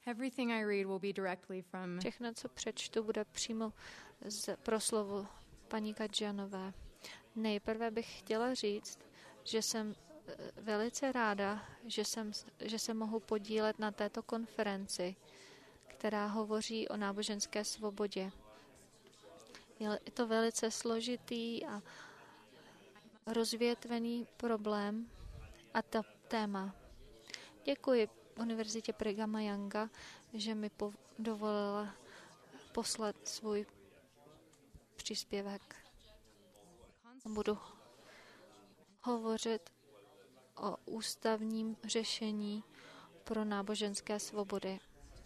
Everything I read will be directly from... Všechno, co přečtu, bude přímo z proslovu paní Kadžianové. Nejprve bych chtěla říct, že jsem velice ráda, že se mohu podílet na této konferenci, která hovoří o náboženské svobodě. Je to velice složitý a rozvětvený problém a to téma. Děkuji Univerzitě Brighama Younga, že mi dovolila poslat svůj příspěvek. Budu hovořit o ústavním řešení pro náboženské svobody.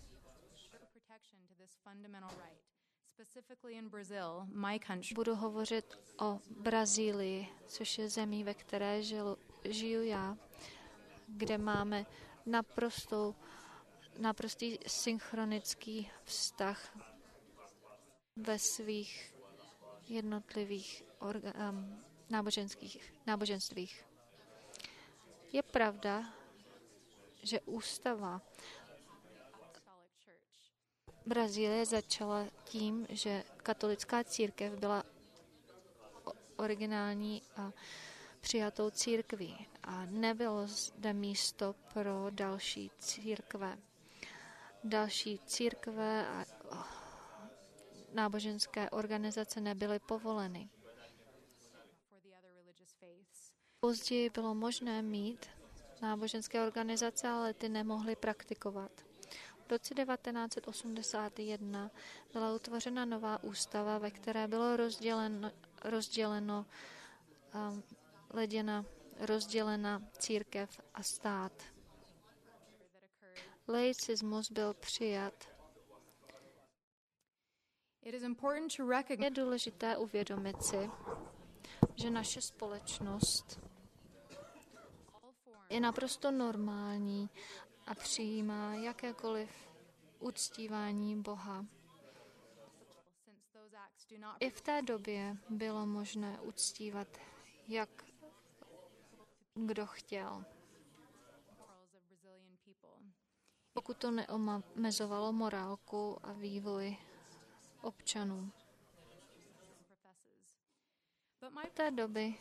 Budu hovořit o Brazílii, což je zemí, ve které žiju já, kde máme naprostý synchronický vztah ve svých jednotlivých náboženstvích. Je pravda, že ústava Brazílie začala tím, že katolická církev byla originální a přijatou církví a nebylo zde místo pro další církve. Další církve a náboženské organizace nebyly povoleny. Později bylo možné mít náboženské organizace, ale ty nemohly praktikovat. V roce 1981 byla utvořena nová ústava, ve které bylo rozdělena církev a stát. Laicismus byl přijat. Je důležité uvědomit si, že naše společnost je naprosto normální a přijímá jakékoliv uctívání Boha. I v té době bylo možné uctívat, jak kdo chtěl. Pokud to neomezovalo morálku a vývoj občanů. V té doby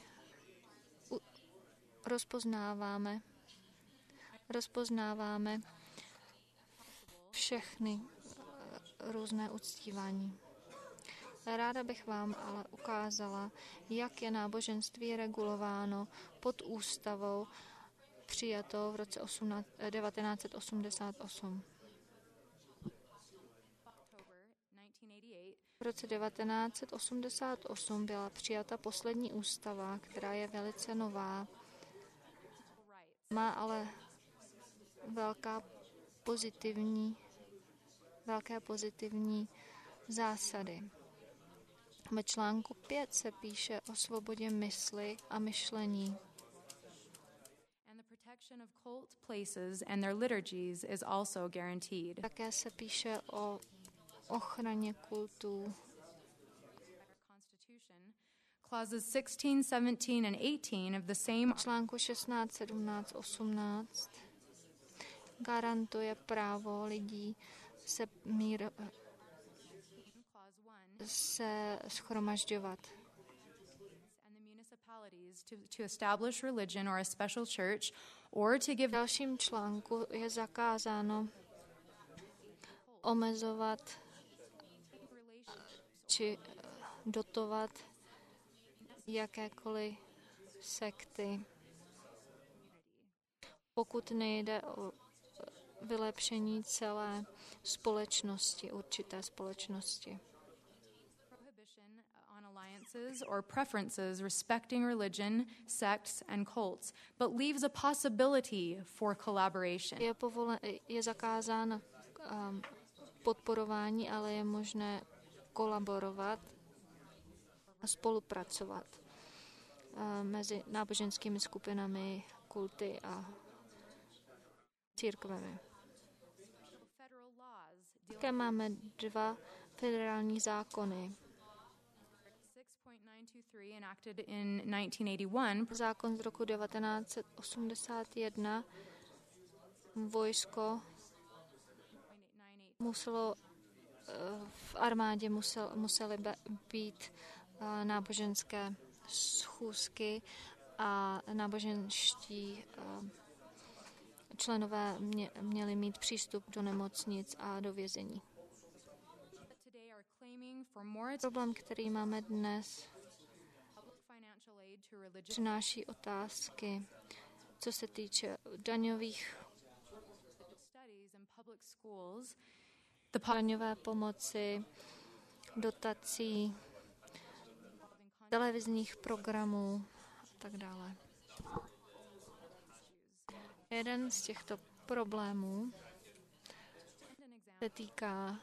rozpoznáváme všechny různé uctívání. Ráda bych vám ale ukázala, jak je náboženství regulováno pod ústavou přijatou v roce 1988. V roce 1988 byla přijata poslední ústava, která je velice nová. Má ale velké pozitivní zásady. Ve článku 5 se píše o svobodě mysli a myšlení. Také se píše o ochraně kultů. Clauses 16, 17 and 18 of the same článku 16, 17, 18 garantuje právo lidí se shromažďovat. To establish religion or a special church or to give. V dalším článku je zakázáno omezovat či dotovat jakékoliv sekty, pokud nejde o vylepšení celé společnosti, určité společnosti. On alliances or preferences respecting religion, sects and cults, but leaves a possibility for collaboration. Je zakázáno podporování, ale je možné kolaborovat a spolupracovat mezi náboženskými skupinami, kulty a církvemi. Také máme 2 federální zákony. Zákon z roku 1981 vojsko v armádě musely být náboženské schůzky a náboženští členové měli mít přístup do nemocnic a do vězení. Problém, který máme dnes, přináší otázky, co se týče daňových daňové pomoci, dotací, televizních programů a tak dále. Jeden z těchto problémů se týká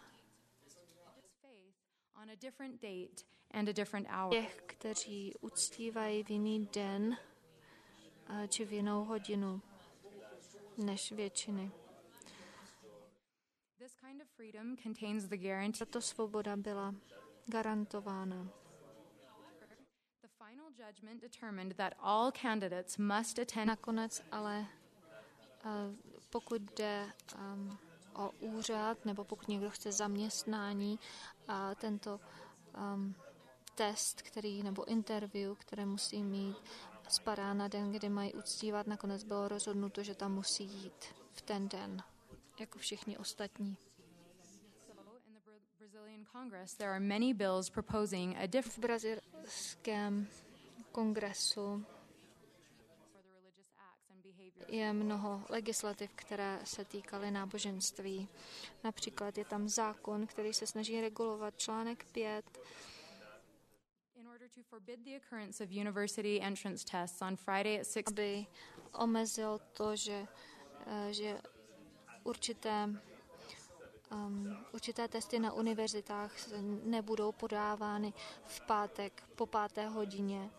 těch, kteří uctívají v jiný den či v jinou hodinu než většiny. Tato svoboda byla garantována. Nakonec ale pokud jde o úřad, nebo pokud někdo chce zaměstnání, a tento test, nebo interview, které musí mít, spadá na den, kdy mají uctívat. Nakonec bylo rozhodnuto, že tam musí jít v ten den, jako všichni ostatní. V brazilském kongresu je mnoho legislativ, které se týkaly náboženství. Například je tam zákon, který se snaží regulovat článek 5, aby omezil to, že určité testy na univerzitách nebudou podávány v pátek po 5. hodině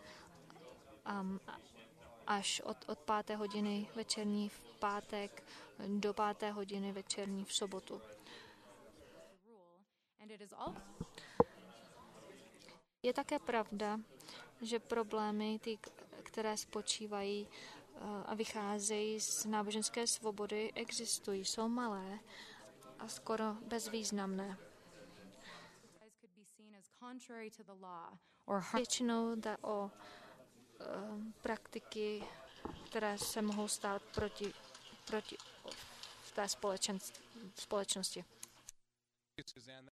až od 5. hodiny večerní v pátek do 5. hodiny večerní v sobotu. Je také pravda, že problémy, které spočívají a vycházejí z náboženské svobody, existují, jsou malé a skoro bezvýznamné. Většinou jde o praktiky, které se mohou stát proti v té společnosti.